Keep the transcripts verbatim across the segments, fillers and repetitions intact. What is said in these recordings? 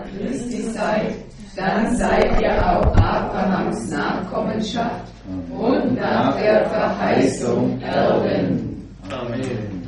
Christi seid, dann seid ihr auch Abrahams Nachkommenschaft und nach der Verheißung Erben. Amen.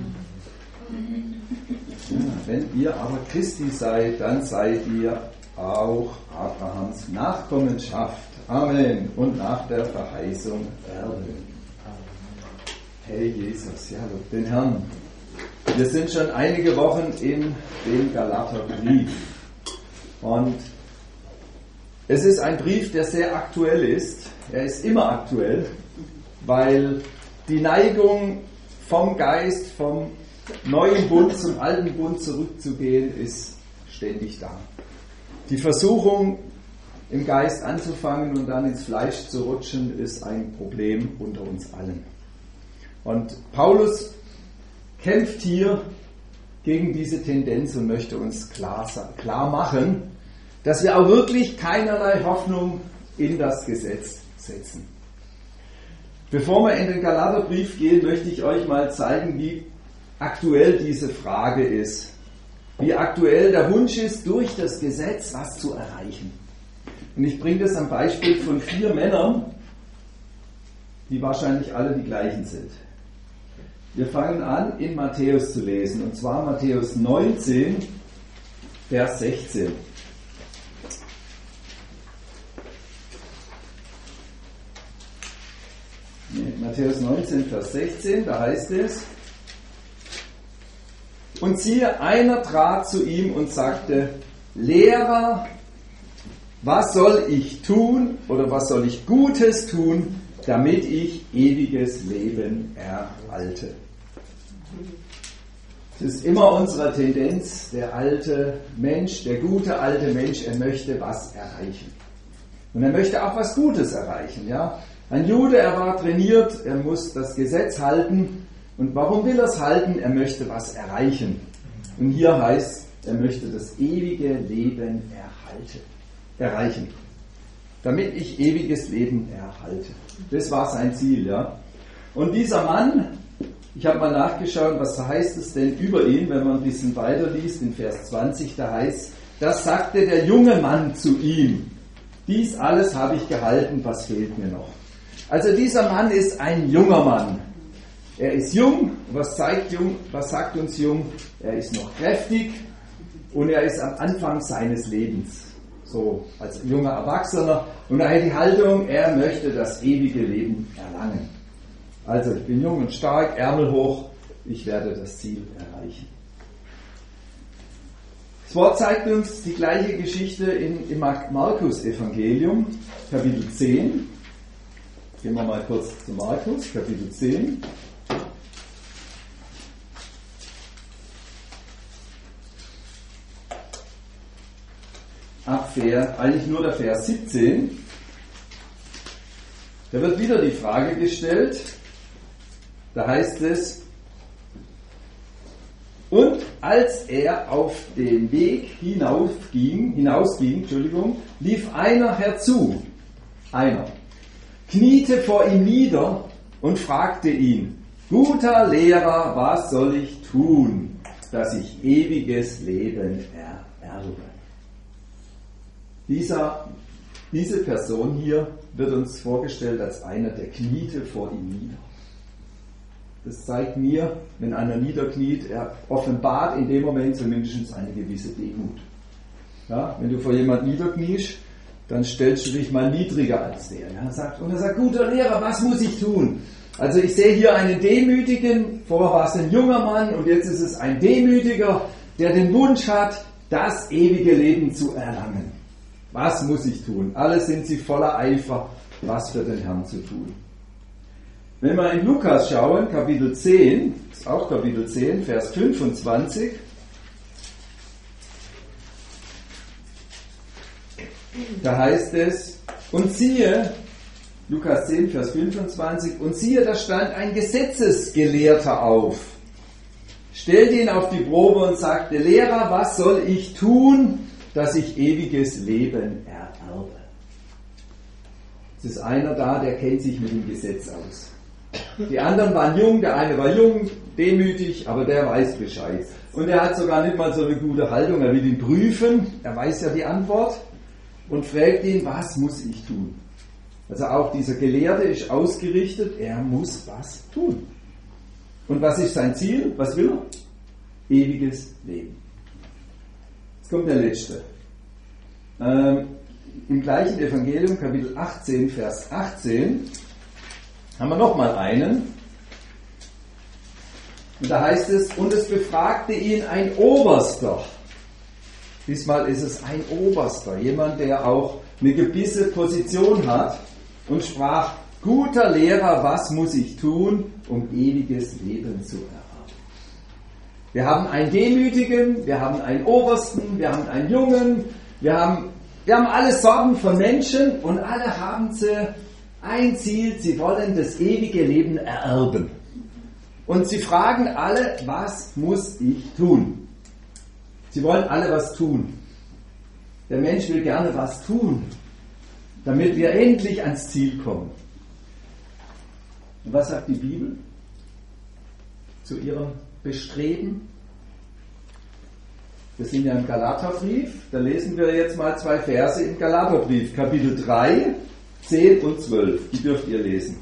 Ja, wenn ihr aber Christi seid, dann seid ihr auch Abrahams Nachkommenschaft. Amen. Und nach der Verheißung Erben. Hey Jesus, ja, lob den Herrn. Wir sind schon einige Wochen in dem Galaterbrief. Und es ist ein Brief, der sehr aktuell ist. Er ist immer aktuell, weil die Neigung vom Geist, vom neuen Bund zum alten Bund zurückzugehen, ist ständig da. Die Versuchung, im Geist anzufangen und dann ins Fleisch zu rutschen, ist ein Problem unter uns allen. Und Paulus kämpft hier gegen diese Tendenz und möchte uns klar, klar machen, dass wir auch wirklich keinerlei Hoffnung in das Gesetz setzen. Bevor wir in den Galaterbrief gehen, möchte ich euch mal zeigen, wie aktuell diese Frage ist. Wie aktuell der Wunsch ist, durch das Gesetz was zu erreichen. Und ich bringe das am Beispiel von vier Männern, die wahrscheinlich alle die gleichen sind. Wir fangen an, in Matthäus zu lesen, und zwar Matthäus neunzehn, Vers sechzehn. Nee, Matthäus neunzehn, Vers sechzehn, da heißt es: Und siehe, einer trat zu ihm und sagte: Lehrer, was soll ich tun oder was soll ich Gutes tun, damit ich ewiges Leben erhalte? Es ist immer unsere Tendenz, der alte Mensch, der gute alte Mensch, er möchte was erreichen. Und er möchte auch was Gutes erreichen. Ja? Ein Jude, er war trainiert, er muss das Gesetz halten. Und warum will er es halten? Er möchte was erreichen. Und hier heißt, er möchte das ewige Leben erhalten, erreichen. Damit ich ewiges Leben erhalte. Das war sein Ziel. Ja? Und dieser Mann, ich habe mal nachgeschaut, was heißt es denn über ihn, wenn man ein bisschen weiter liest, in Vers zwanzig, da heißt, das sagte der junge Mann zu ihm. Dies alles habe ich gehalten, was fehlt mir noch? Also dieser Mann ist ein junger Mann. Er ist jung, was zeigt jung, was sagt uns jung? Er ist noch kräftig und er ist am Anfang seines Lebens. So als junger Erwachsener. Und er hat die Haltung, er möchte das ewige Leben erlangen. Also ich bin jung und stark, Ärmel hoch, ich werde das Ziel erreichen. Das Wort zeigt uns die gleiche Geschichte in, im Markus-Evangelium, Kapitel zehn. Gehen wir mal kurz zu Markus, Kapitel zehn. Ab Vers, eigentlich nur der Vers siebzehn. Da wird wieder die Frage gestellt, da heißt es: Und als er auf den Weg hinaufging, hinausging, Entschuldigung, lief einer herzu, einer, kniete vor ihm nieder und fragte ihn: Guter Lehrer, was soll ich tun, dass ich ewiges Leben ererbe? Dieser, diese Person hier wird uns vorgestellt als einer, der kniete vor ihm nieder. Das zeigt mir, wenn einer niederkniet, er offenbart in dem Moment zumindest eine gewisse Demut. Ja, wenn du vor jemand niederkniest, dann stellst du dich mal niedriger als der. Ja, sagt, und er sagt, guter Lehrer, was muss ich tun? Also ich sehe hier einen Demütigen, vorher war es ein junger Mann und jetzt ist es ein Demütiger, der den Wunsch hat, das ewige Leben zu erlangen. Was muss ich tun? Alle sind sie voller Eifer, was für den Herrn zu tun. Wenn wir in Lukas schauen, Kapitel zehn, ist auch Kapitel zehn, Vers fünfundzwanzig. Da heißt es, und siehe, Lukas zehn, Vers fünfundzwanzig, und siehe, da stand ein Gesetzesgelehrter auf, stellte ihn auf die Probe und sagte: Lehrer, was soll ich tun, dass ich ewiges Leben ererbe? Es ist einer da, der kennt sich mit dem Gesetz aus. Die anderen waren jung, der eine war jung, demütig, aber der weiß Bescheid. Und er hat sogar nicht mal so eine gute Haltung. Er will ihn prüfen. Er weiß ja die Antwort. Und fragt ihn, was muss ich tun? Also auch dieser Gelehrte ist ausgerichtet, er muss was tun. Und was ist sein Ziel? Was will er? Ewiges Leben. Jetzt kommt der letzte. Ähm, Im gleichen Evangelium, Kapitel achtzehn, Vers achtzehn, haben wir nochmal einen. Und da heißt es, und es befragte ihn ein Oberster. Diesmal ist es ein Oberster, jemand, der auch eine gewisse Position hat und sprach, guter Lehrer, was muss ich tun, um ewiges Leben zu erhalten? Wir haben einen Demütigen, wir haben einen Obersten, wir haben einen Jungen, wir haben, wir haben alle Sorten von Menschen und alle haben sie ein Ziel, sie wollen das ewige Leben ererben. Und sie fragen alle, was muss ich tun? Sie wollen alle was tun. Der Mensch will gerne was tun, damit wir endlich ans Ziel kommen. Und was sagt die Bibel zu ihrem Bestreben? Wir sind ja im Galaterbrief, da lesen wir jetzt mal zwei Verse im Galaterbrief, Kapitel drei, zehn und zwölf, die dürft ihr lesen.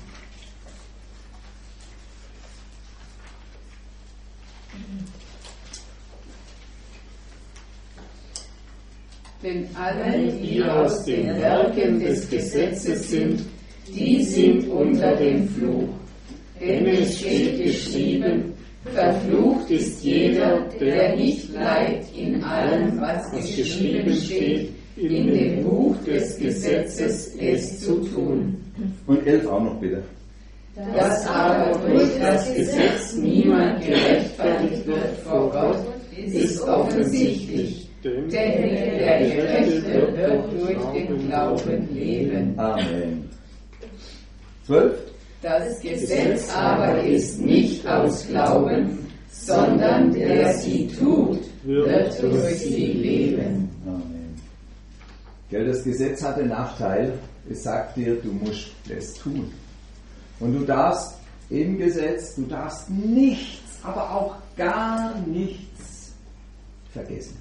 Denn alle, die aus den Werken des Gesetzes sind, die sind unter dem Fluch. Denn es steht geschrieben, verflucht ist jeder, der nicht bleibt in allem, was geschrieben steht, in dem Buch des Gesetzes, es zu tun. Und elf auch noch bitte. Dass aber durch das Gesetz niemand gerechtfertigt wird vor Gott, ist offensichtlich. Denn der Gerechte wird durch den Glauben leben. Amen. zwölf. Das Gesetz aber ist nicht aus Glauben, sondern der sie tut, wird durch sie leben. Amen. Gell, das Gesetz hat den Nachteil, es sagt dir, du musst es tun. Und du darfst im Gesetz, du darfst nichts, aber auch gar nichts vergessen.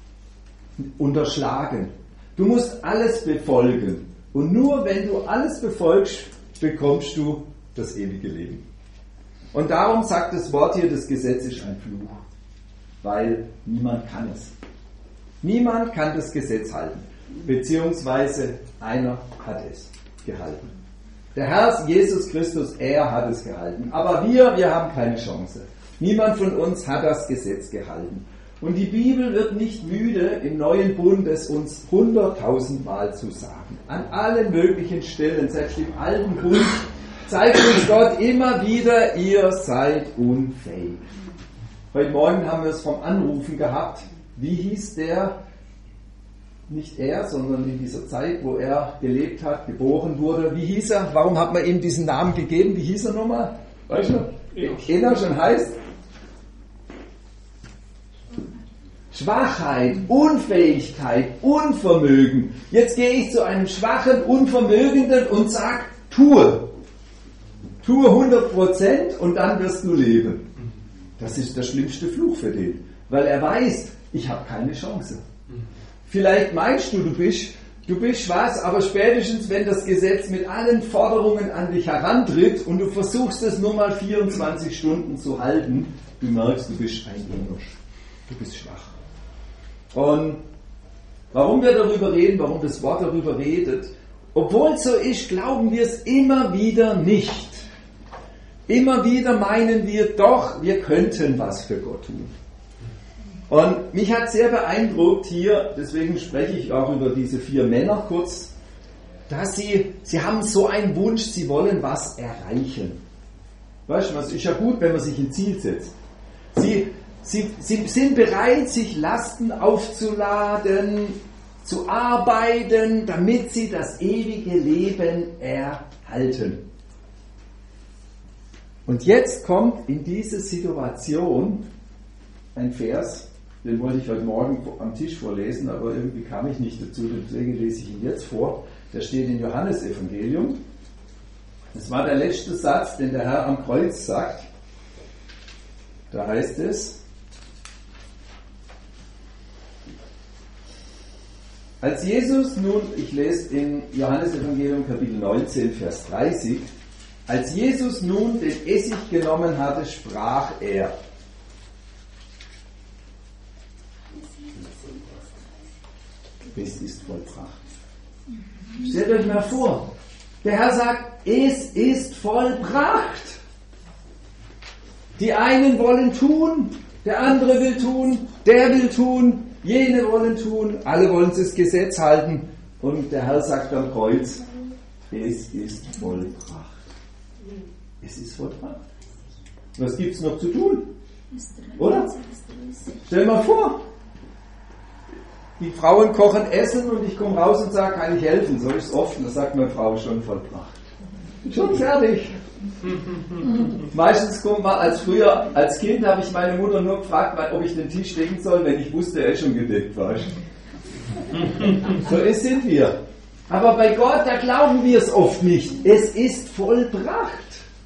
Unterschlagen. Du musst alles befolgen. Und nur wenn du alles befolgst, bekommst du das ewige Leben. Und darum sagt das Wort hier, das Gesetz ist ein Fluch. Weil niemand kann es. Niemand kann das Gesetz halten. Beziehungsweise einer hat es gehalten. Der Herr Jesus Christus, er hat es gehalten. Aber wir, wir haben keine Chance. Niemand von uns hat das Gesetz gehalten. Und die Bibel wird nicht müde, im neuen Bund es uns hunderttausendmal zu sagen. An allen möglichen Stellen, selbst im alten Bund, zeigt uns Gott immer wieder, ihr seid unfähig. Heute Morgen haben wir es vom Anrufen gehabt. Wie hieß der? Nicht er, sondern in dieser Zeit, wo er gelebt hat, geboren wurde. Wie hieß er? Warum hat man ihm diesen Namen gegeben? Wie hieß er nochmal? Weißt du? Enoch schon heißt? Schwachheit, Unfähigkeit, Unvermögen. Jetzt gehe ich zu einem schwachen, Unvermögenden und sage, tue. Tue hundert Prozent und dann wirst du leben. Das ist der schlimmste Fluch für den. Weil er weiß, ich habe keine Chance. Vielleicht meinst du, du bist, du bist was, aber spätestens, wenn das Gesetz mit allen Forderungen an dich herantritt und du versuchst es nur mal vierundzwanzig Stunden zu halten, du merkst, du bist ein Enoch. Du bist schwach. Und warum wir darüber reden, warum das Wort darüber redet, obwohl es so ist, glauben wir es immer wieder nicht. Immer wieder meinen wir doch, wir könnten was für Gott tun. Und mich hat sehr beeindruckt hier, deswegen spreche ich auch über diese vier Männer kurz, dass sie, sie haben so einen Wunsch, sie wollen was erreichen. Weißt du, es ist ja gut, wenn man sich ein Ziel setzt. Sie Sie, sie sind bereit, sich Lasten aufzuladen, zu arbeiten, damit sie das ewige Leben erhalten. Und jetzt kommt in diese Situation ein Vers, den wollte ich heute Morgen am Tisch vorlesen, aber irgendwie kam ich nicht dazu, deswegen lese ich ihn jetzt vor. Der steht im Johannesevangelium. Das war der letzte Satz, den der Herr am Kreuz sagt. Da heißt es, Als Jesus nun, ich lese in Johannes Evangelium Kapitel neunzehn, Vers dreißig, als Jesus nun den Essig genommen hatte, sprach er. Es ist vollbracht. Stellt euch mal vor, der Herr sagt, es ist vollbracht. Die einen wollen tun, der andere will tun, der will tun, jene wollen tun, alle wollen das Gesetz halten und der Herr sagt am Kreuz, es ist vollbracht. Es ist vollbracht. Was gibt es noch zu tun? Oder? Stell dir mal vor, die Frauen kochen Essen und ich komme raus und sage, kann ich helfen? Soll ich es oft? Und dann sagt meine Frau, schon vollbracht. Schon fertig. Meistens kommt man, als früher, als Kind habe ich meine Mutter nur gefragt, ob ich den Tisch decken soll, wenn ich wusste, er schon gedeckt war. So ist sind wir. Aber bei Gott, da glauben wir es oft nicht. Es ist vollbracht.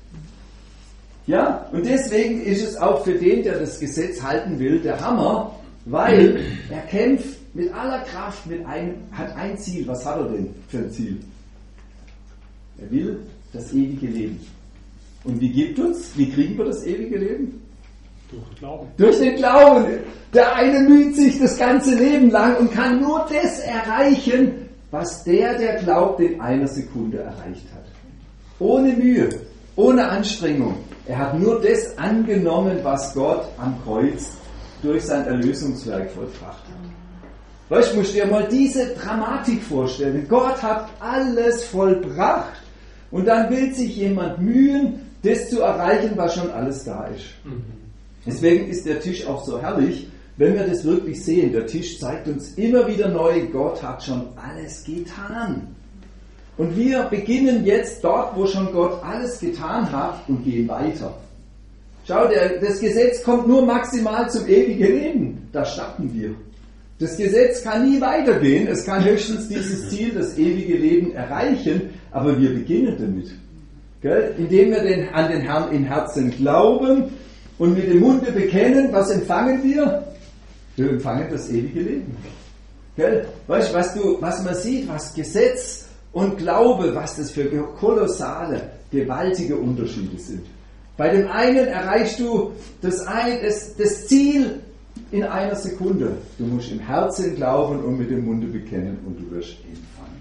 Ja, und deswegen ist es auch für den, der das Gesetz halten will, der Hammer, weil er kämpft mit aller Kraft, mit ein, hat ein Ziel. Was hat er denn für ein Ziel? Er will das ewige Leben. Und wie gibt uns, wie kriegen wir das ewige Leben? Durch Glauben. Durch den Glauben. Der eine müht sich das ganze Leben lang und kann nur das erreichen, was der, der glaubt, in einer Sekunde erreicht hat. Ohne Mühe, ohne Anstrengung. Er hat nur das angenommen, was Gott am Kreuz durch sein Erlösungswerk vollbracht hat. Weißt du, musst dir mal diese Dramatik vorstellen. Gott hat alles vollbracht und dann will sich jemand mühen, das zu erreichen, was schon alles da ist. Mhm. Deswegen ist der Tisch auch so herrlich, wenn wir das wirklich sehen. Der Tisch zeigt uns immer wieder neu, Gott hat schon alles getan. Und wir beginnen jetzt dort, wo schon Gott alles getan hat und gehen weiter. Schau, der, das Gesetz kommt nur maximal zum ewigen Leben. Da starten wir. Das Gesetz kann nie weitergehen. Es kann höchstens dieses Ziel, das ewige Leben, erreichen. Aber wir beginnen damit. Gell? Indem wir den, an den Herrn im Herzen glauben und mit dem Munde bekennen, was empfangen wir? Wir empfangen das ewige Leben. Gell? Weißt du, was, du, was man sieht, was Gesetz und Glaube, was das für kolossale, gewaltige Unterschiede sind. Bei dem einen erreichst du das, ein, das, das Ziel in einer Sekunde. Du musst im Herzen glauben und mit dem Munde bekennen und du wirst empfangen.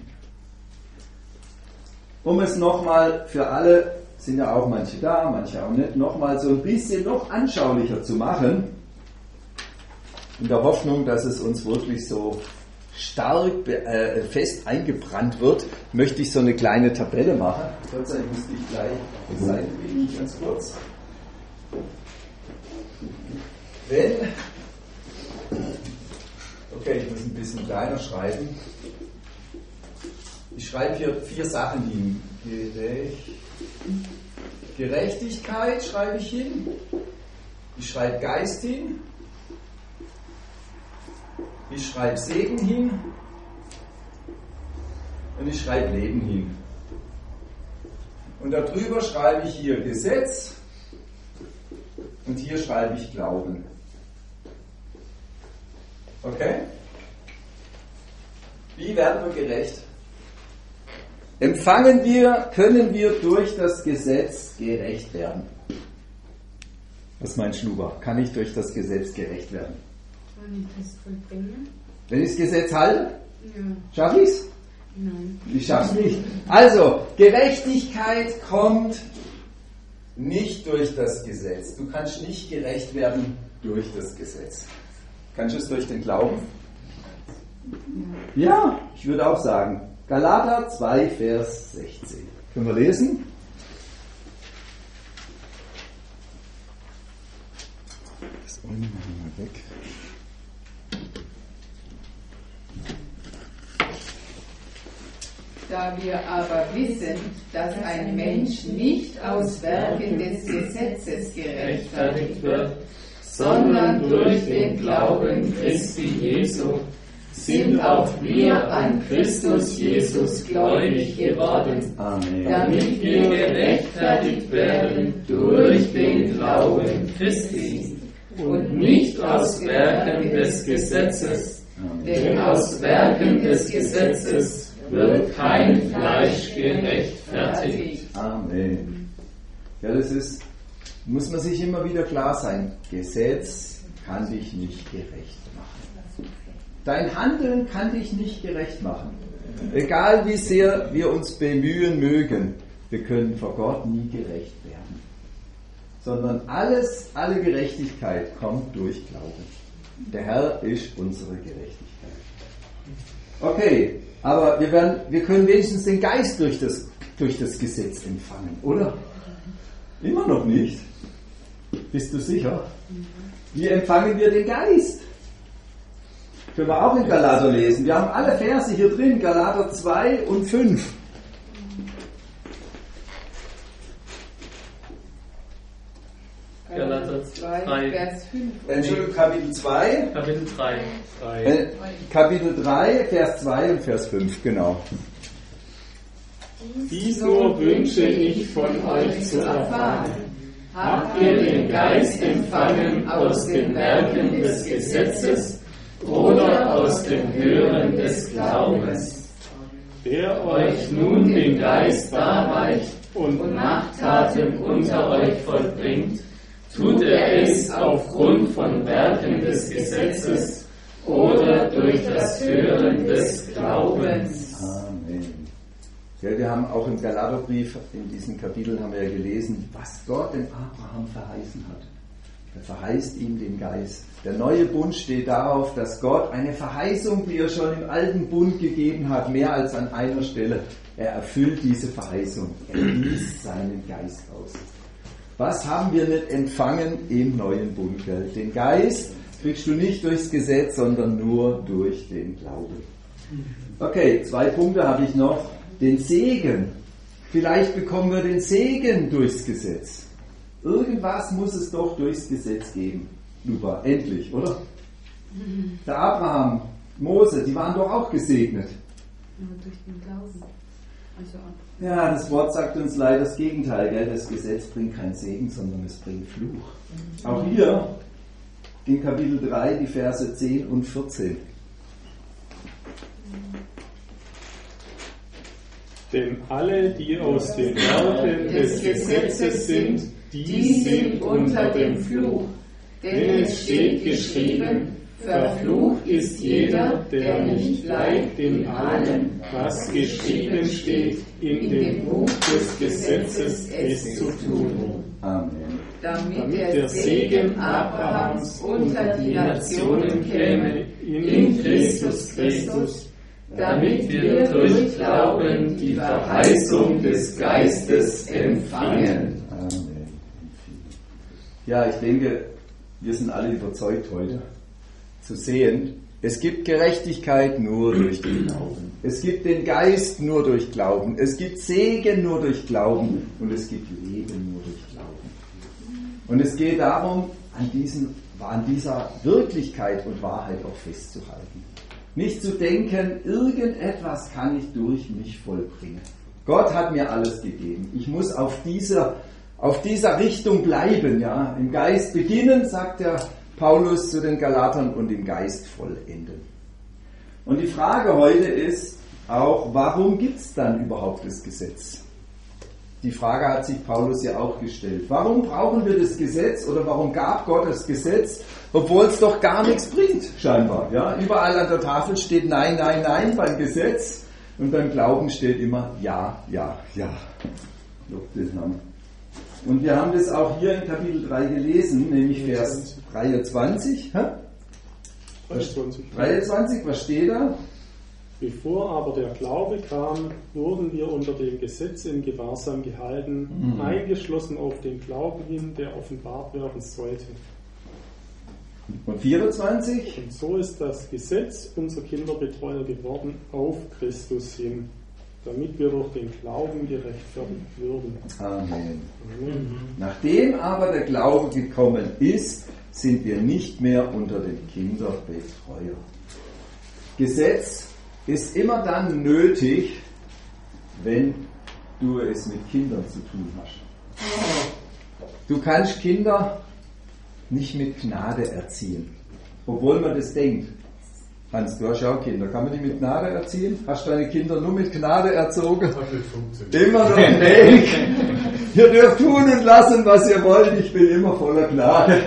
Um es nochmal für alle, sind ja auch manche da, manche auch nicht, nochmal so ein bisschen noch anschaulicher zu machen, in der Hoffnung, dass es uns wirklich so stark äh, fest eingebrannt wird, möchte ich so eine kleine Tabelle machen. Gott sei Dank muss ich gleich die Seite legen, ganz kurz. Wenn, okay, ich muss ein bisschen kleiner schreiben. Ich schreibe hier vier Sachen hin. Gerecht, Gerechtigkeit schreibe ich hin. Ich schreibe Geist hin. Ich schreibe Segen hin und ich schreibe Leben hin. Und darüber schreibe ich hier Gesetz und hier schreibe ich Glauben. Okay? Wie werden wir gerecht? Empfangen wir, können wir durch das Gesetz gerecht werden? Was meinst du, Luba? Kann ich durch das Gesetz gerecht werden? Wenn ich das vollbringe? Wenn ich das Gesetz halte? Ja. Schaff ich es? Nein. Ich schaff's nicht. Also, Gerechtigkeit kommt nicht durch das Gesetz. Du kannst nicht gerecht werden durch das Gesetz. Kannst du es durch den Glauben? Ja, ich würde auch sagen. Galater zwei, Vers sechzehn. Können wir lesen? Das eine machen wir weg. Da wir aber wissen, dass ein Mensch nicht aus Werken des Gesetzes gerechtfertigt wird, sondern durch den Glauben Christi Jesu, sind auch wir an Christus Jesus gläubig geworden, Amen. damit wir gerechtfertigt werden durch den Glauben Christi und nicht aus Werken des Gesetzes, Denn aus Werken des Gesetzes wird kein Fleisch gerechtfertigt. Amen. Ja, das ist, muss man sich immer wieder klar sein. Gesetz kann dich nicht gerecht machen. Dein Handeln kann dich nicht gerecht machen. Egal wie sehr wir uns bemühen mögen, wir können vor Gott nie gerecht werden. Sondern alles, alle Gerechtigkeit kommt durch Glauben. Der Herr ist unsere Gerechtigkeit. Okay, aber wir, werden, wir können wenigstens den Geist durch das, durch das Gesetz empfangen, oder? Immer noch nicht. Bist du sicher? Wie empfangen wir den Geist? Können wir auch in Galater lesen. Wir haben alle Verse hier drin, Galater zwei und fünf. Galater zwei, Vers fünf. Entschuldigung, Kapitel zwei. Kapitel drei. Äh, Kapitel drei, Vers zwei und Vers fünf, genau. Dies nur wünsche ich von euch zu erfahren. Habt ihr den Geist empfangen aus den Werken des Gesetzes oder aus dem Hören des Glaubens, der euch nun den Geist darreicht und Machttaten unter euch vollbringt? Tut er es aufgrund von Werken des Gesetzes oder durch das Hören des Glaubens? Amen. Ja, wir haben auch im Galaterbrief, in diesen Kapiteln haben wir ja gelesen, was Gott dem Abraham verheißen hat. Er verheißt ihm den Geist. Der neue Bund steht darauf, dass Gott eine Verheißung, die er schon im alten Bund gegeben hat, mehr als an einer Stelle, er erfüllt diese Verheißung. Er gießt seinen Geist aus. Was haben wir nicht empfangen im neuen Bund? Gell? Den Geist kriegst du nicht durchs Gesetz, sondern nur durch den Glauben. Okay, zwei Punkte habe ich noch. Den Segen. Vielleicht bekommen wir den Segen durchs Gesetz. Irgendwas muss es doch durchs Gesetz geben. Super, endlich, oder? Der Abraham, Mose, die waren doch auch gesegnet. Nur durch den Glauben. Also Ja, das Wort sagt uns leider das Gegenteil. Gell? Das Gesetz bringt keinen Segen, sondern es bringt Fluch. Auch hier in Kapitel drei, die Verse zehn und vierzehn. Denn alle, die aus den Werken des Gesetzes sind, die sind unter dem Fluch. Denn es steht geschrieben, verflucht ist jeder, der nicht bleibt in allem, was geschrieben steht, in dem Buch des Gesetzes, es zu tun. Amen. Damit der Segen Abrahams unter die Nationen käme, in Christus Christus, damit wir durch Glauben die Verheißung des Geistes empfangen. Amen. Ja, ich denke, wir sind alle überzeugt heute zu sehen, es gibt Gerechtigkeit nur durch den Glauben. Es gibt den Geist nur durch Glauben. Es gibt Segen nur durch Glauben. Und es gibt Leben nur durch Glauben. Und es geht darum, an, diesen, an dieser Wirklichkeit und Wahrheit auch festzuhalten. Nicht zu denken, irgendetwas kann ich durch mich vollbringen. Gott hat mir alles gegeben. Ich muss auf dieser, auf dieser Richtung bleiben. Ja? Im Geist beginnen, sagt der Paulus zu den Galatern, und im Geist vollenden. Und die Frage heute ist auch, warum gibt es dann überhaupt das Gesetz? Die Frage hat sich Paulus ja auch gestellt. Warum brauchen wir das Gesetz oder warum gab Gott das Gesetz, obwohl es doch gar nichts bringt, scheinbar. Ja? Überall an der Tafel steht Nein, Nein, Nein beim Gesetz und beim Glauben steht immer Ja, Ja, Ja. Lob den Herrn. Und wir haben das auch hier in Kapitel drei gelesen, nämlich Vers dreiundzwanzig. Hä? dreiundzwanzig. dreiundzwanzig, was steht da? Bevor aber der Glaube kam, wurden wir unter dem Gesetz in Gewahrsam gehalten, mhm. eingeschlossen auf den Glauben hin, der offenbart werden sollte. Und vierundzwanzig? Und so ist das Gesetz unser Kinderbetreuer geworden auf Christus hin, damit wir durch den Glauben gerechtfertigt würden. Amen. Mhm. Nachdem aber der Glaube gekommen ist, sind wir nicht mehr unter dem Kinderbetreuer. Gesetz ist immer dann nötig, wenn du es mit Kindern zu tun hast. Du kannst Kinder nicht mit Gnade erziehen, obwohl man das denkt. Hans, du hast ja auch Kinder. Kann man die mit Gnade erziehen? Hast du deine Kinder nur mit Gnade erzogen? Immer noch ein Weg. Ihr dürft tun und lassen, was ihr wollt. Ich bin immer voller Gnade.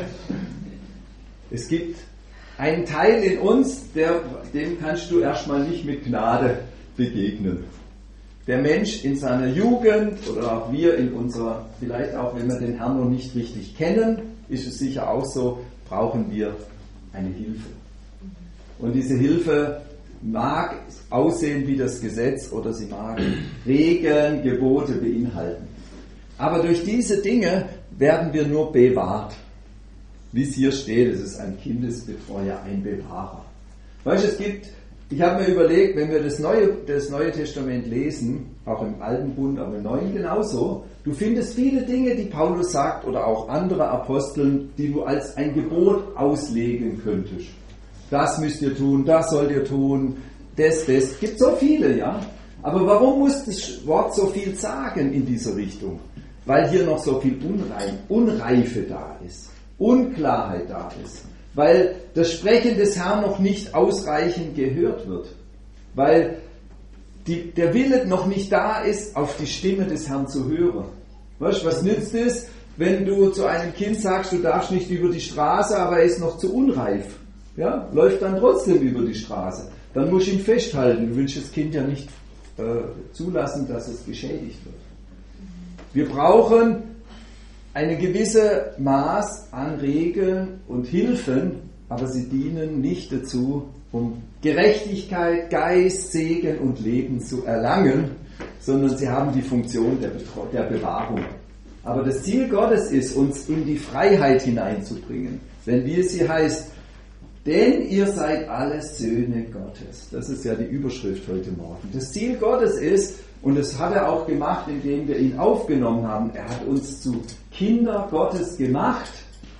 Es gibt einen Teil in uns, der, dem kannst du erstmal nicht mit Gnade begegnen. Der Mensch in seiner Jugend oder auch wir in unserer, vielleicht auch wenn wir den Herrn noch nicht richtig kennen, ist es sicher auch so, brauchen wir eine Hilfe. Und diese Hilfe mag aussehen wie das Gesetz oder sie mag Regeln, Gebote beinhalten. Aber durch diese Dinge werden wir nur bewahrt. Wie es hier steht, es ist ein Kindesbetreuer, ein Bewahrer. Weißt du, es gibt, ich habe mir überlegt, wenn wir das Neue, das Neue Testament lesen, auch im Alten Bund, aber im Neuen genauso, du findest viele Dinge, die Paulus sagt oder auch andere Aposteln, die du als ein Gebot auslegen könntest. Das müsst ihr tun, das sollt ihr tun, das, das. Es gibt so viele, ja. Aber warum muss das Wort so viel sagen in dieser Richtung? Weil hier noch so viel Unreif, Unreife da ist, Unklarheit da ist. Weil das Sprechen des Herrn noch nicht ausreichend gehört wird. Weil die, der Wille noch nicht da ist, auf die Stimme des Herrn zu hören. Weißt du, was nützt es, wenn du zu einem Kind sagst, du darfst nicht über die Straße, aber er ist noch zu unreif? Ja, läuft dann trotzdem über die Straße. Dann musst du ihn festhalten. Du willst das Kind ja nicht äh, zulassen, dass es geschädigt wird. Wir brauchen eine gewisse Maß an Regeln und Hilfen, aber sie dienen nicht dazu, um Gerechtigkeit, Geist, Segen und Leben zu erlangen, sondern sie haben die Funktion der, Betro- der Bewahrung. Aber das Ziel Gottes ist, uns in die Freiheit hineinzubringen. Denn wie es hier heißt, denn ihr seid alle Söhne Gottes. Das ist ja die Überschrift heute Morgen. Das Ziel Gottes ist, und das hat er auch gemacht, indem wir ihn aufgenommen haben, er hat uns zu Kinder Gottes gemacht.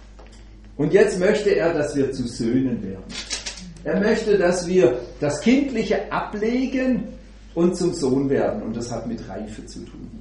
Und jetzt möchte er, dass wir zu Söhnen werden. Er möchte, dass wir das Kindliche ablegen und zum Sohn werden. Und das hat mit Reife zu tun.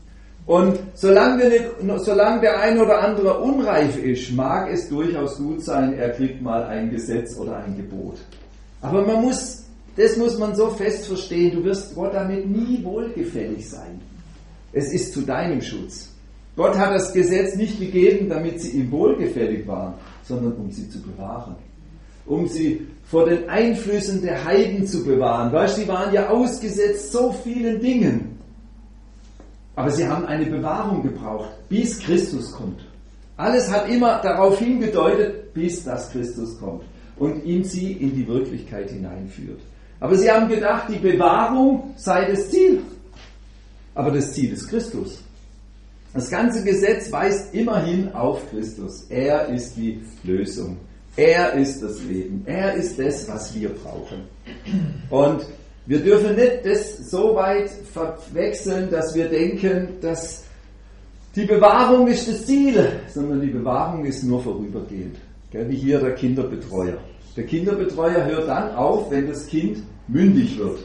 Und solange, wir nicht, solange der ein oder andere unreif ist, mag es durchaus gut sein, er kriegt mal ein Gesetz oder ein Gebot. Aber man muss, das muss man so fest verstehen, du wirst Gott damit nie wohlgefällig sein. Es ist zu deinem Schutz. Gott hat das Gesetz nicht gegeben, damit sie ihm wohlgefällig waren, sondern um sie zu bewahren. Um sie vor den Einflüssen der Heiden zu bewahren. Weißt du, sie waren ja ausgesetzt so vielen Dingen. Aber sie haben eine Bewahrung gebraucht, bis Christus kommt. Alles hat immer darauf hingedeutet, bis das Christus kommt und ihn sie in die Wirklichkeit hineinführt. Aber sie haben gedacht, die Bewahrung sei das Ziel. Aber das Ziel ist Christus. Das ganze Gesetz weist immerhin auf Christus. Er ist die Lösung. Er ist das Leben. Er ist das, was wir brauchen. Und wir dürfen nicht das so weit verwechseln, dass wir denken, dass die Bewahrung ist das Ziel, sondern die Bewahrung ist nur vorübergehend. Wie hier der Kinderbetreuer. Der Kinderbetreuer hört dann auf, wenn das Kind mündig wird.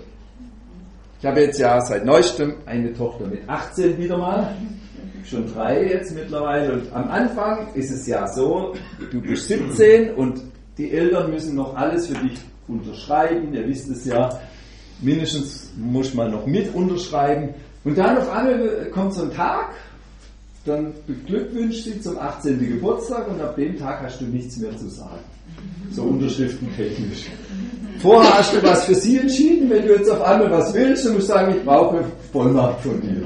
Ich habe jetzt ja seit neuestem eine Tochter mit achtzehn wieder mal, schon drei jetzt mittlerweile. Und am Anfang ist es ja so, du bist siebzehn und die Eltern müssen noch alles für dich unterschreiben. Ihr wisst es ja, mindestens muss man noch mit unterschreiben. Und dann auf einmal kommt so ein Tag, dann beglückwünscht sie zum achtzehnten Geburtstag und ab dem Tag hast du nichts mehr zu sagen. So unterschriftentechnisch. Vorher hast du was für sie entschieden, wenn du jetzt auf einmal was willst, dann musst du sagen, ich brauche Vollmacht von dir.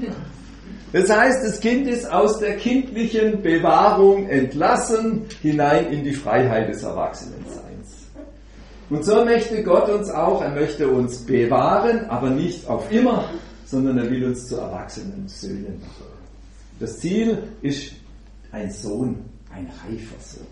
Das heißt, das Kind ist aus der kindlichen Bewahrung entlassen, hinein in die Freiheit des Erwachsenenseins. Und so möchte Gott uns auch, er möchte uns bewahren, aber nicht auf immer, sondern er will uns zu erwachsenen Söhnen machen. Das Ziel ist ein Sohn, ein reifer Sohn.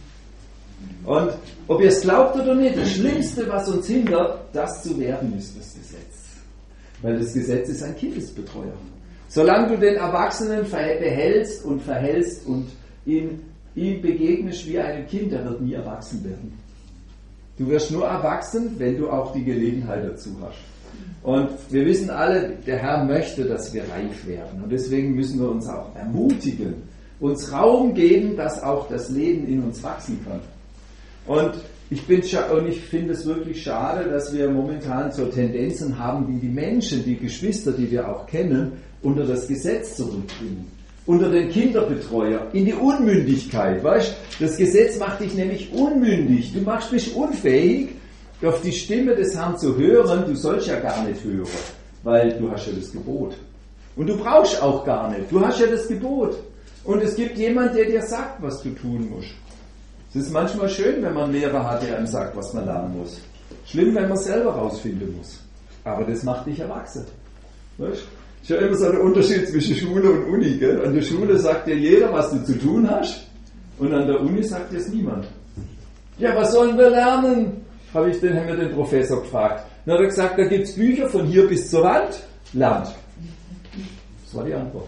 Und ob ihr es glaubt oder nicht, das Schlimmste, was uns hindert, das zu werden, ist das Gesetz. Weil das Gesetz ist ein Kindesbetreuer. Solange du den Erwachsenen behältst und verhältst und ihm, ihm begegnest wie einem Kind, der wird nie erwachsen werden. Du wirst nur erwachsen, wenn du auch die Gelegenheit dazu hast. Und wir wissen alle, der Herr möchte, dass wir reif werden. Und deswegen müssen wir uns auch ermutigen, uns Raum geben, dass auch das Leben in uns wachsen kann. Und Ich bin scha- und ich finde es wirklich schade, dass wir momentan so Tendenzen haben, wie die Menschen, die Geschwister, die wir auch kennen, unter das Gesetz zurückbringen. Unter den Kinderbetreuer, in die Unmündigkeit, weißt? Das Gesetz macht dich nämlich unmündig. Du machst mich unfähig, auf die Stimme des Herrn zu hören. Du sollst ja gar nicht hören, weil du hast ja das Gebot. Und du brauchst auch gar nicht. Du hast ja das Gebot. Und es gibt jemand, der dir sagt, was du tun musst. Es ist manchmal schön, wenn man einen Lehrer hat, der einem sagt, was man lernen muss. Schlimm, wenn man selber rausfinden muss. Aber das macht dich erwachsen. Weißt? Es ist ja immer so der Unterschied zwischen Schule und Uni. Gell? An der Schule sagt dir jeder, was du zu tun hast. Und an der Uni sagt dir es niemand. Ja, was sollen wir lernen? Habe ich den, haben wir den Professor gefragt. Dann hat er gesagt, da gibt es Bücher von hier bis zur Wand. Lernt. Das war die Antwort.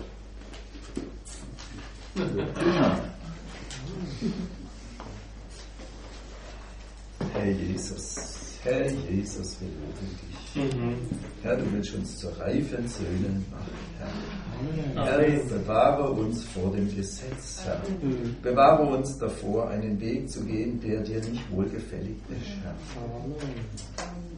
Herr Jesus, Herr Jesus, wir loben dich. Mhm. Herr, du willst uns zu reifen Söhnen machen, Herr. Herr, bewahre uns vor dem Gesetz, Herr. Mhm. Bewahre uns davor, einen Weg zu gehen, der dir nicht wohlgefällig ist, Herr.